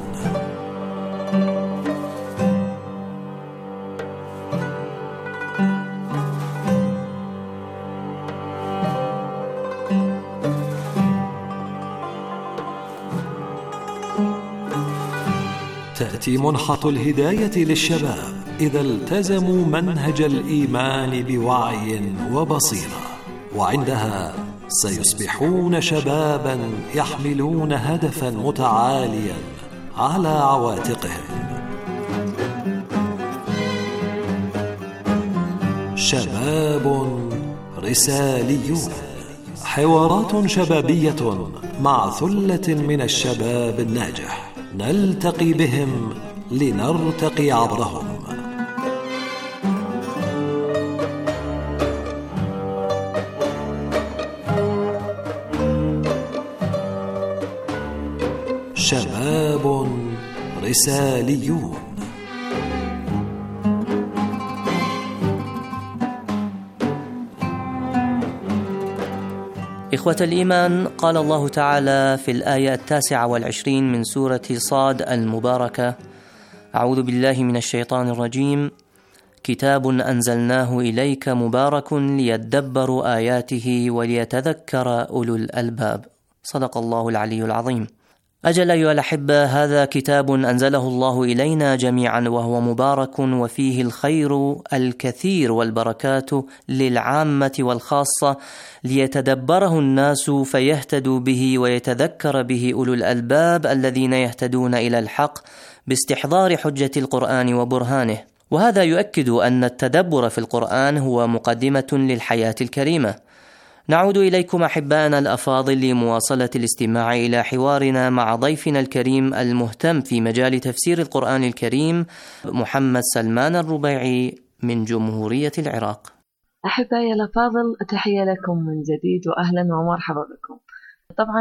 تأتي منحة الهداية للشباب إذا التزموا منهج الإيمان بوعي وبصيرة، وعندها سيصبحون شبابا يحملون هدفا متعاليا على عواتقهم. شباب رساليون، حوارات شبابية مع ثلة من الشباب الناجح، نلتقي بهم لنرتقي عبرهم. شباب رساليون. إخوة الإيمان، قال الله تعالى في الآية التاسعة والعشرين من سورة صاد المباركة: أعوذ بالله من الشيطان الرجيم: كتاب أنزلناه إليك مبارك ليدبروا آياته وليتذكر أولو الألباب. صدق الله العلي العظيم. أجل أيها الأحبة، هذا كتاب أنزله الله إلينا جميعا وهو مبارك وفيه الخير الكثير والبركات للعامة والخاصة ليتدبره الناس فيهتدوا به ويتذكر به أولو الألباب الذين يهتدون إلى الحق باستحضار حجة القرآن وبرهانه. وهذا يؤكد أن التدبر في القرآن هو مقدمة للحياة الكريمة. نعود إليكم أحبائنا الأفاضل لمواصلة الاستماع إلى حوارنا مع ضيفنا الكريم المهتم في مجال تفسير القرآن الكريم محمد سلمان الربيعي من جمهورية العراق. أحبائي الأفاضل، تحية لكم من جديد وأهلا ومرحبا بكم. طبعا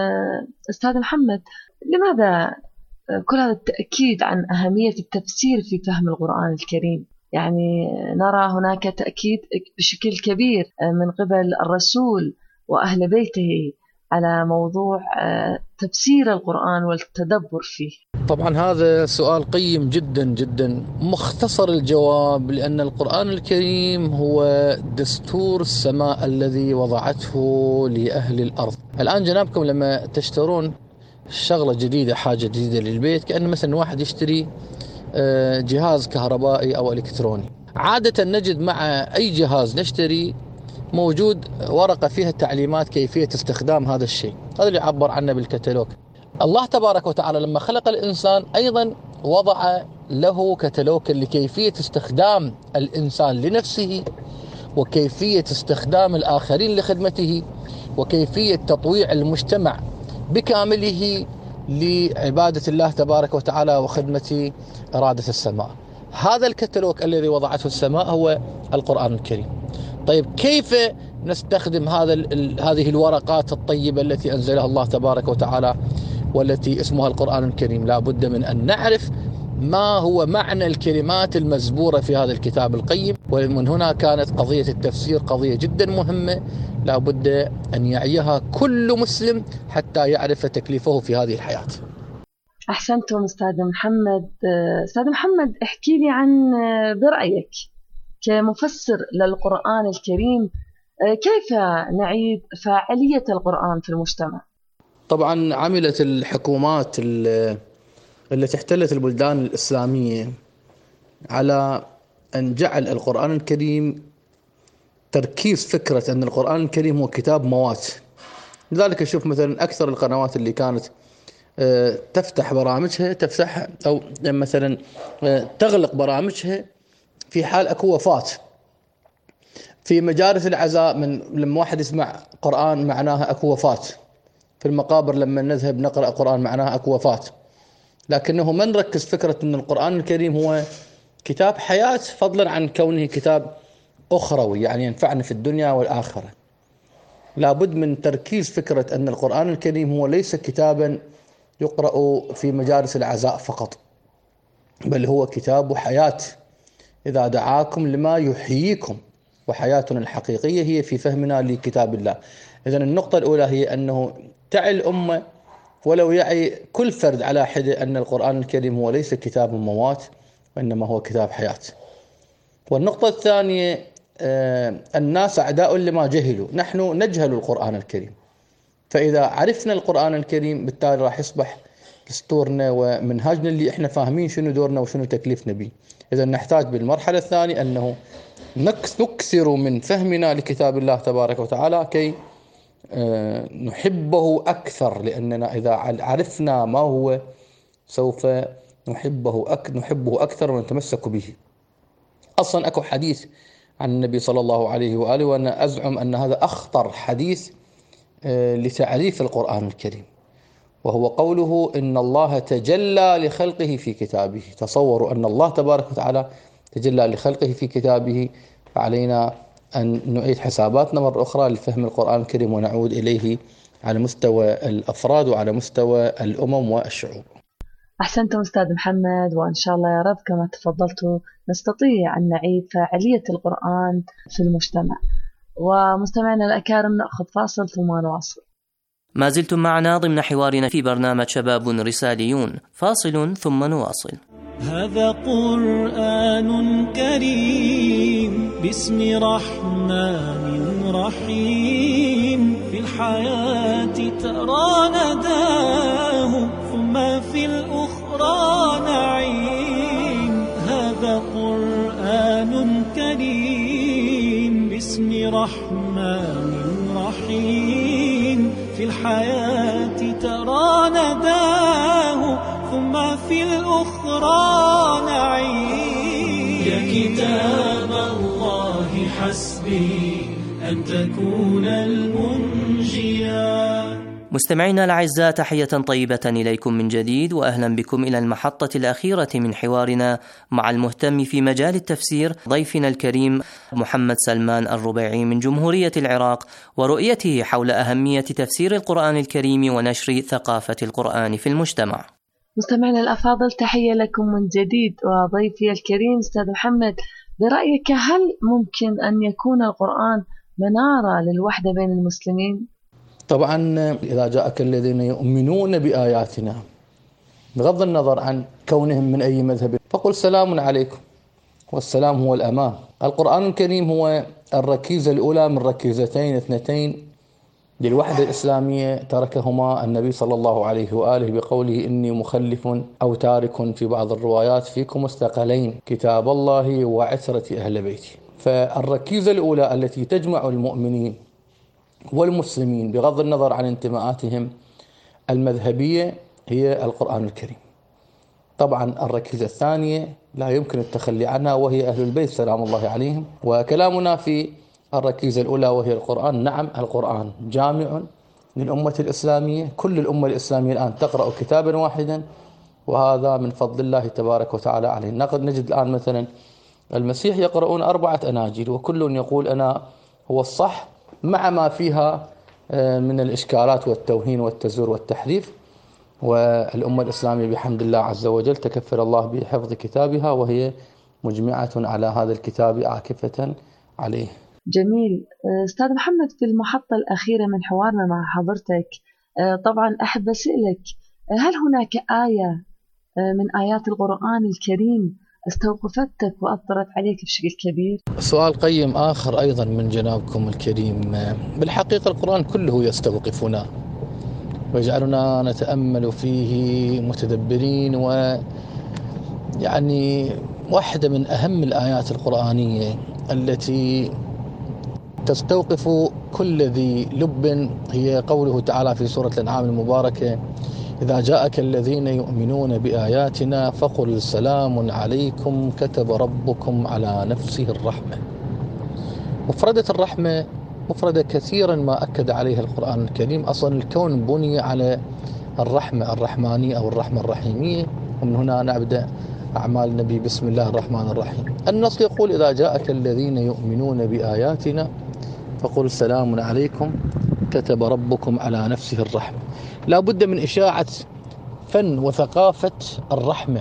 أستاذ محمد، لماذا كل هذا التأكيد عن أهمية التفسير في فهم القرآن الكريم؟ يعني نرى هناك تأكيد بشكل كبير من قبل الرسول وأهل بيته على موضوع تفسير القرآن والتدبر فيه. طبعا هذا سؤال قيم جدا جدا. مختصر الجواب، لأن القرآن الكريم هو دستور السماء الذي وضعته لأهل الأرض. الآن جنابكم لما تشترون شغلة جديدة، حاجة جديدة للبيت، كأن مثلا واحد يشتري جهاز كهربائي أو إلكتروني، عادة نجد مع أي جهاز نشتري موجود ورقة فيها تعليمات كيفية استخدام هذا الشيء. هذا اللي يعبر عنه بالكتالوج. الله تبارك وتعالى لما خلق الإنسان أيضا وضع له كتالوج لكيفية استخدام الإنسان لنفسه، وكيفية استخدام الآخرين لخدمته، وكيفية تطويع المجتمع بكامله لعبادة الله تبارك وتعالى وخدمة إرادة السماء. هذا الكتالوج الذي وضعته السماء هو القرآن الكريم. طيب كيف نستخدم هذا هذه الورقات الطيبة التي أنزلها الله تبارك وتعالى والتي اسمها القرآن الكريم؟ لا بد من أن نعرف ما هو معنى الكلمات المزبورة في هذا الكتاب القيم. ومن هنا كانت قضية التفسير قضية جدا مهمة، لا بد أن يعيها كل مسلم حتى يعرف تكليفه في هذه الحياة. أحسنتم أستاذ محمد. أستاذ محمد، احكي لي عن برأيك كمفسر للقرآن الكريم، كيف نعيد فاعلية القرآن في المجتمع؟ طبعا عملت الحكومات التي احتلت البلدان الإسلامية على أن جعل القرآن الكريم تركيز فكرة أن القرآن الكريم هو كتاب موات. لذلك أشوف مثلا أكثر القنوات اللي كانت تفتح برامجها تفتح أو مثلا تغلق برامجها في حال أكو وفاة. في مجالس العزاء من لما واحد يسمع قرآن معناها أكو وفاة. في المقابر لما نذهب نقرأ قرآن معناها أكو وفاة. لكنه ما نركز فكرة أن القرآن الكريم هو كتاب حياة، فضلا عن كونه كتاب أخروي يعني ينفعنا في الدنيا والآخرة. لابد من تركيز فكرة أن القرآن الكريم هو ليس كتابا يقرأ في مجالس العزاء فقط، بل هو كتاب حياة إذا دعاكم لما يحييكم، وحياتنا الحقيقية هي في فهمنا لكتاب الله. إذن النقطة الأولى هي أنه تعي الأمة ولو يعي كل فرد على حدة أن القرآن الكريم هو ليس كتاب موات وإنما هو كتاب حياة. والنقطة الثانية، آه الناس أعداء لما جهلوا. نحن نجهل القرآن الكريم، فإذا عرفنا القرآن الكريم بالتالي راح يصبح دستورنا ومنهاجنا اللي احنا فاهمين شنو دورنا وشنو تكليفنا به. إذا نحتاج بالمرحلة الثانية أنه نكثر من فهمنا لكتاب الله تبارك وتعالى كي آه نحبه أكثر، لأننا إذا عرفنا ما هو سوف نحبه أك نحبه أكثر ونتمسك به. أصلا أكو حديث عن النبي صلى الله عليه وآله، وأنا أزعم أن هذا أخطر حديث لتعريف القرآن الكريم، وهو قوله إن الله تجلى لخلقه في كتابه. تصوروا أن الله تبارك وتعالى تجلى لخلقه في كتابه، فعلينا أن نعيد حساباتنا مرة أخرى لفهم القرآن الكريم ونعود إليه على مستوى الأفراد وعلى مستوى الأمم والشعوب. أحسنتم أستاذ محمد، وإن شاء الله يا رب كما تفضلتوا نستطيع أن نعيد فاعلية القرآن في المجتمع. ومستمعينا الأكارم نأخذ فاصل ثم نواصل. ما زلتم معنا ضمن حوارنا في برنامج شباب رساليون. فاصل ثم نواصل. هذا قرآن كريم باسم رحمن رحيم، في الحياة ترى نداه ثم في الأخرى نعيم. هذا قرآن كريم باسم رحمن رحيم، في الحياة ترى نداه ثم في الأخرى نعيم. يا كتاب الله حسبي أن تكون المنجيا. مستمعينا الأعزاء، تحية طيبة إليكم من جديد، وأهلا بكم إلى المحطة الأخيرة من حوارنا مع المهتم في مجال التفسير ضيفنا الكريم محمد سلمان الربيعي من جمهورية العراق، ورؤيته حول أهمية تفسير القرآن الكريم ونشر ثقافة القرآن في المجتمع. مستمعينا الأفاضل، تحية لكم من جديد، وضيفي الكريم أستاذ محمد، برأيك هل ممكن أن يكون القرآن منارة للوحدة بين المسلمين؟ طبعا إذا جاءك الذين يؤمنون بآياتنا، بغض النظر عن كونهم من أي مذهب، فقل سلام عليكم، والسلام هو الأمان. القرآن الكريم هو الركيزة الأولى من ركيزتين اثنتين للوحدة الإسلامية تركهما النبي صلى الله عليه وآله بقوله إني مخلف أو تارك في بعض الروايات فيكم الثقلين كتاب الله وعترة أهل بيتي. فالركيزة الأولى التي تجمع المؤمنين والمسلمين بغض النظر عن انتماءاتهم المذهبية هي القرآن الكريم. طبعا الركيزة الثانية لا يمكن التخلي عنها وهي أهل البيت سلام الله عليهم. وكلامنا في الركيزة الأولى وهي القرآن، نعم القرآن جامع للأمة الإسلامية، كل الأمة الإسلامية الآن تقرأ كتابا واحدا، وهذا من فضل الله تبارك وتعالى عليه. نقد نجد الآن مثلا المسيح يقرؤون أربعة أناجيل وكل يقول أنا هو الصح، مع ما فيها من الإشكالات والتوهين والتزوير والتحريف. والأمة الإسلامية بحمد الله عز وجل تكفل الله بحفظ كتابها، وهي مجمعة على هذا الكتاب عاكفة عليه. جميل. أستاذ محمد، في المحطة الأخيرة من حوارنا مع حضرتك طبعا أحب أسألك، هل هناك آية من آيات القرآن الكريم استوقفتك وأثرت عليك بشكل كبير؟ سؤال قيم آخر أيضا من جنابكم الكريم. بالحقيقة القرآن كله يستوقفنا ويجعلنا نتأمل فيه متدبرين، ويعني واحدة من أهم الآيات القرآنية التي تستوقف كل ذي لب هي قوله تعالى في سورة الأنعام المباركة: إذا جاءك الذين يؤمنون بآياتنا فقل سلام عليكم كتب ربكم على نفسه الرحمة. مفردة الرحمة مفردة كثيرا ما أكد عليها القرآن الكريم. أصلا الكون بني على الرحمة الرحمانية أو الرحمة الرحيمية، ومن هنا نبدأ أعمال النبي بسم الله الرحمن الرحيم. النص يقول: إذا جاءك الذين يؤمنون بآياتنا فقل سلام عليكم كتب ربكم على نفسه الرحمة. لا بد من إشاعة فن وثقافة الرحمة،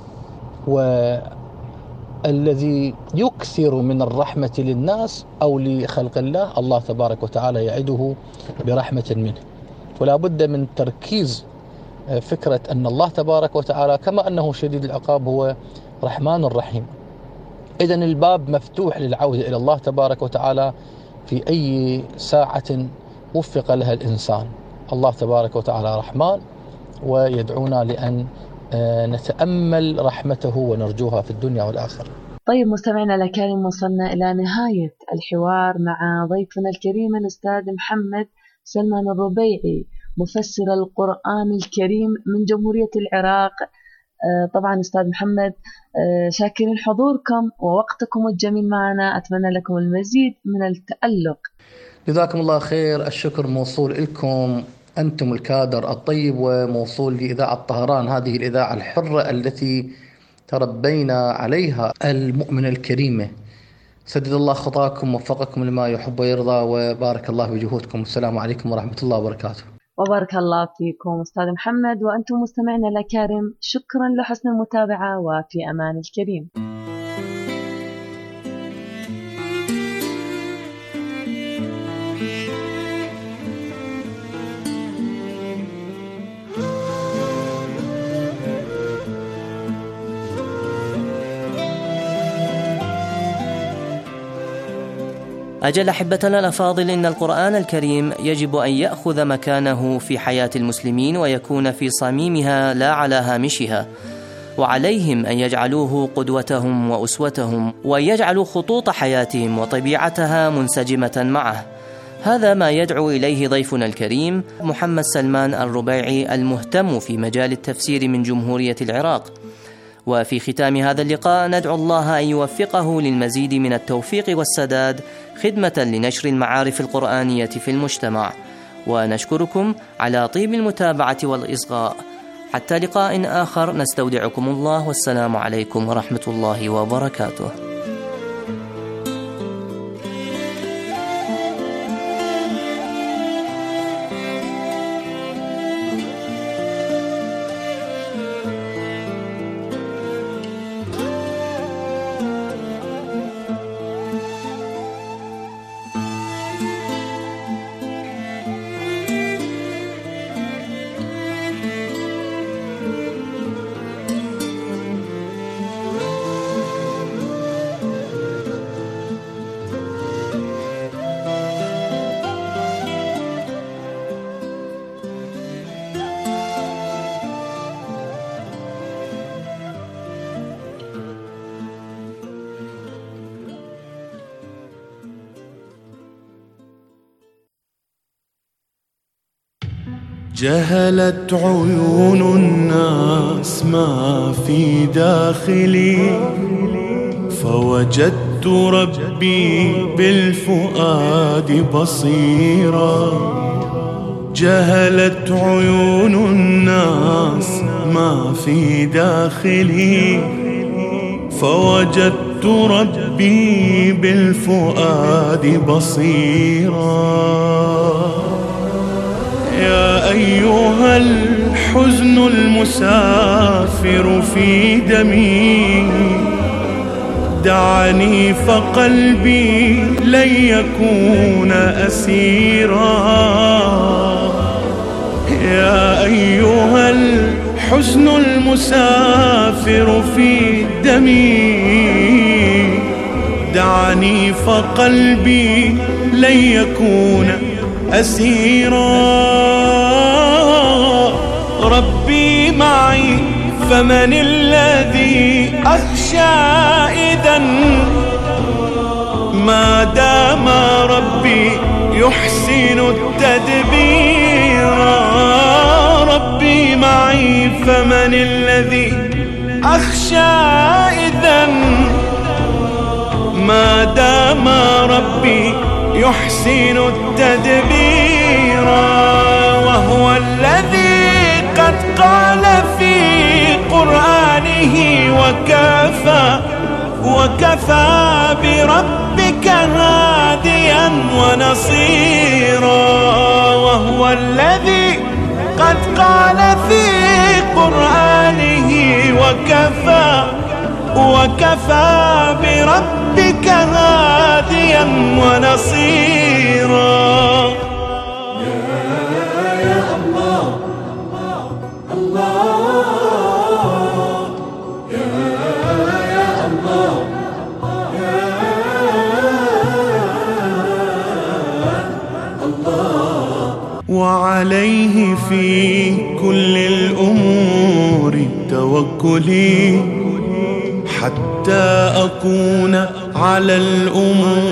والذي يكثر من الرحمة للناس أو لخلق الله الله تبارك وتعالى يعده برحمة منه. ولا بد من تركيز فكرة أن الله تبارك وتعالى كما أنه شديد العقاب هو رحمن رحيم. إذن الباب مفتوح للعودة إلى الله تبارك وتعالى في أي ساعة وفق لها الإنسان. الله تبارك وتعالى رحمن، ويدعونا لأن نتأمل رحمته ونرجوها في الدنيا والآخرة. طيب مستمعنا الكريم، وصلنا إلى نهاية الحوار مع ضيفنا الكريم الأستاذ محمد سلمان الربيعي، مفسر القرآن الكريم من جمهورية العراق. طبعا أستاذ محمد، شاكرين حضوركم ووقتكم الجميل معنا، أتمنى لكم المزيد من التألق. جزاكم الله خير. الشكر موصول لكم أنتم الكادر الطيب، وموصول لإذاعة طهران، هذه الإذاعة الحرة التي تربينا عليها المؤمنة الكريمة. سدد الله خطاكم، وفقكم لما يحب ويرضى، وبارك الله بجهودكم. السلام عليكم ورحمة الله وبركاته. وبارك الله فيكم أستاذ محمد. وأنتم مستمعنا الكرام، شكرا لحسن المتابعة، وفي أمان الكريم. أجل أحبتنا الأفاضل، إن القرآن الكريم يجب أن يأخذ مكانه في حياة المسلمين ويكون في صميمها لا على هامشها، وعليهم أن يجعلوه قدوتهم وأسوتهم، وأن يجعلوا خطوط حياتهم وطبيعتها منسجمة معه. هذا ما يدعو إليه ضيفنا الكريم محمد سلمان الربيعي، المهتم في مجال التفسير من جمهورية العراق. وفي ختام هذا اللقاء ندعو الله أن يوفقه للمزيد من التوفيق والسداد خدمة لنشر المعارف القرآنية في المجتمع. ونشكركم على طيب المتابعة والإصغاء. حتى لقاء آخر، نستودعكم الله، والسلام عليكم ورحمة الله وبركاته. جهلت عيون الناس ما في داخلي، فوجدت ربي بالفؤاد بصيرا. جهلت عيون الناس ما في داخلي، فوجدت ربي بالفؤاد بصيرا. يا أيها الحزن المسافر في دمي، دعني فقلبي لن يكون أسيرا. يا أيها الحزن المسافر في دمي، دعني فقلبي لن يكون أسيرا. ربي معي فمن الذي أخشى إذن، ما دام ربي يحسن التدبير. ربي معي فمن الذي أخشى إذن، ما دام ربي يحسن التدبير. وهو الذي قد قال في قرآنه وكفى وكفى بربك هاديا ونصيرا. وهو الذي قد قال في قرآنه وكفى وكفى بربك هاديا ونصيرا. يا الله الله يا الله يا الله. وعليه في كل الأمور توكلي، حتى أكون على الأمور